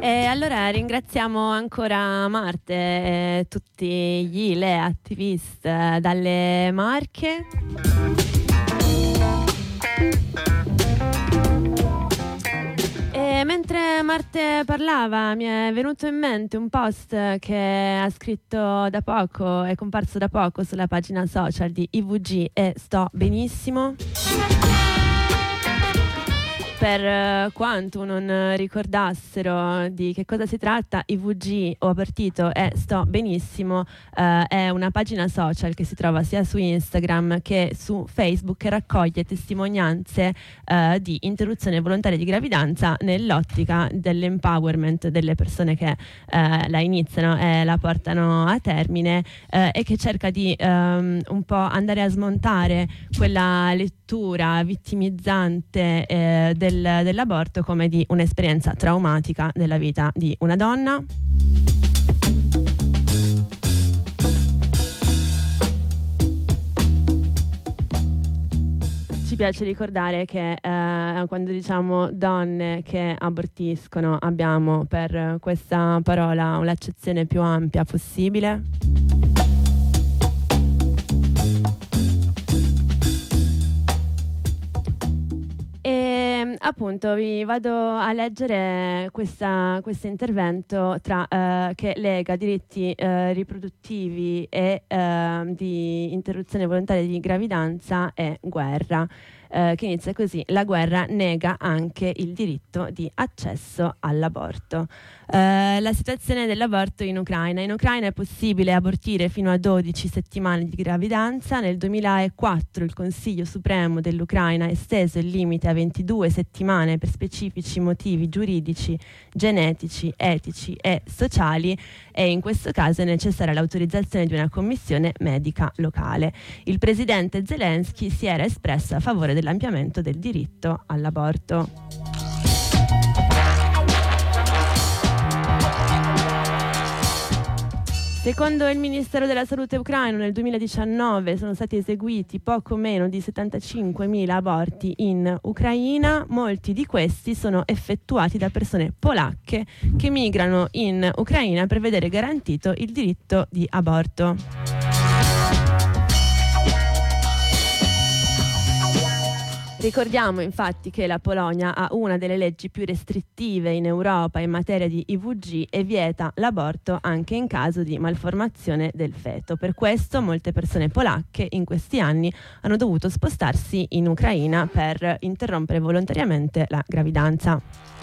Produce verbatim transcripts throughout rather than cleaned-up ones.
E allora ringraziamo ancora Marte e tutti gli le attivist dalle Marche. E mentre Marte parlava mi è venuto in mente un post che ha scritto da poco, è comparso da poco sulla pagina social di I V G e Sto Benissimo. Per quanto non ricordassero di che cosa si tratta, I V G o partito e Sto Benissimo eh, è una pagina social che si trova sia su Instagram che su Facebook e raccoglie testimonianze eh, di interruzione volontaria di gravidanza nell'ottica dell'empowerment delle persone che eh, la iniziano e la portano a termine eh, e che cerca di ehm, un po' andare a smontare quella lettura vittimizzante eh, del dell'aborto come di un'esperienza traumatica della vita di una donna. Ci piace ricordare che eh, quando diciamo donne che abortiscono abbiamo per questa parola un'accezione più ampia possibile. E appunto vi vado a leggere questo intervento tra, eh, che lega diritti eh, riproduttivi e eh, di interruzione volontaria di gravidanza e guerra, eh, che inizia così: la guerra nega anche il diritto di accesso all'aborto. Eh, la situazione dell'aborto in Ucraina. In Ucraina è possibile abortire fino a dodici settimane di gravidanza. Nel duemilaquattro il Consiglio Supremo dell'Ucraina ha esteso il limite a ventidue settimane per specifici motivi giuridici, genetici, etici e sociali, e in questo caso è necessaria l'autorizzazione di una commissione medica locale. Il presidente Zelensky si era espresso a favore dell'ampliamento del diritto all'aborto. Secondo il Ministero della Salute ucraino nel duemiladiciannove sono stati eseguiti poco meno di settantacinquemila aborti in Ucraina. Molti di questi sono effettuati da persone polacche che migrano in Ucraina per vedere garantito il diritto di aborto. Ricordiamo infatti che la Polonia ha una delle leggi più restrittive in Europa in materia di I V G e vieta l'aborto anche in caso di malformazione del feto. Per questo molte persone polacche in questi anni hanno dovuto spostarsi in Ucraina per interrompere volontariamente la gravidanza.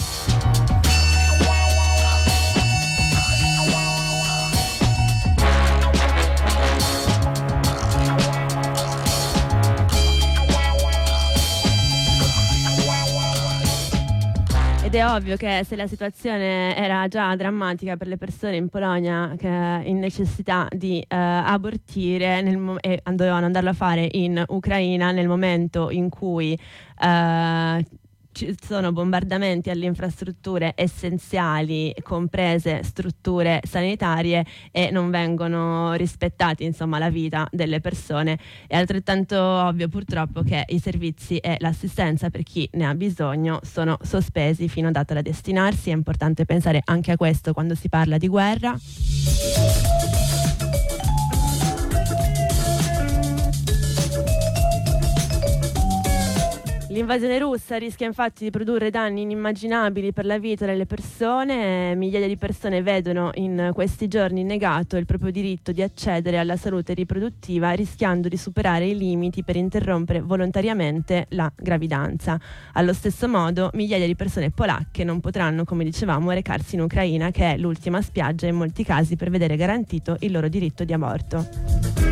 Ed è ovvio che se la situazione era già drammatica per le persone in Polonia che in necessità di eh, abortire nel mo- e dovevano andarlo a fare in Ucraina nel momento in cui eh, ci sono bombardamenti alle infrastrutture essenziali, comprese strutture sanitarie, e non vengono rispettati insomma la vita delle persone. È altrettanto ovvio purtroppo che i servizi e l'assistenza per chi ne ha bisogno sono sospesi fino a data da destinarsi. È importante pensare anche a questo quando si parla di guerra. L'invasione russa rischia infatti di produrre danni inimmaginabili per la vita delle persone. Migliaia di persone vedono in questi giorni negato il proprio diritto di accedere alla salute riproduttiva, rischiando di superare i limiti per interrompere volontariamente la gravidanza. Allo stesso modo, migliaia di persone polacche non potranno, come dicevamo, recarsi in Ucraina, che è l'ultima spiaggia in molti casi per vedere garantito il loro diritto di aborto.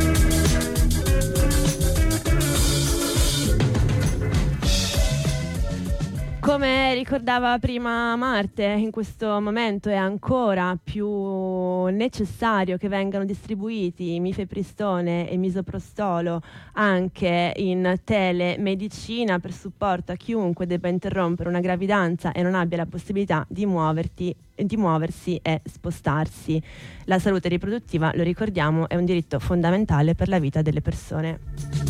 Come ricordava prima Marte, in questo momento è ancora più necessario che vengano distribuiti mifepristone e misoprostolo anche in telemedicina per supporto a chiunque debba interrompere una gravidanza e non abbia la possibilità di muoverti di muoversi e spostarsi. La salute riproduttiva, lo ricordiamo, è un diritto fondamentale per la vita delle persone.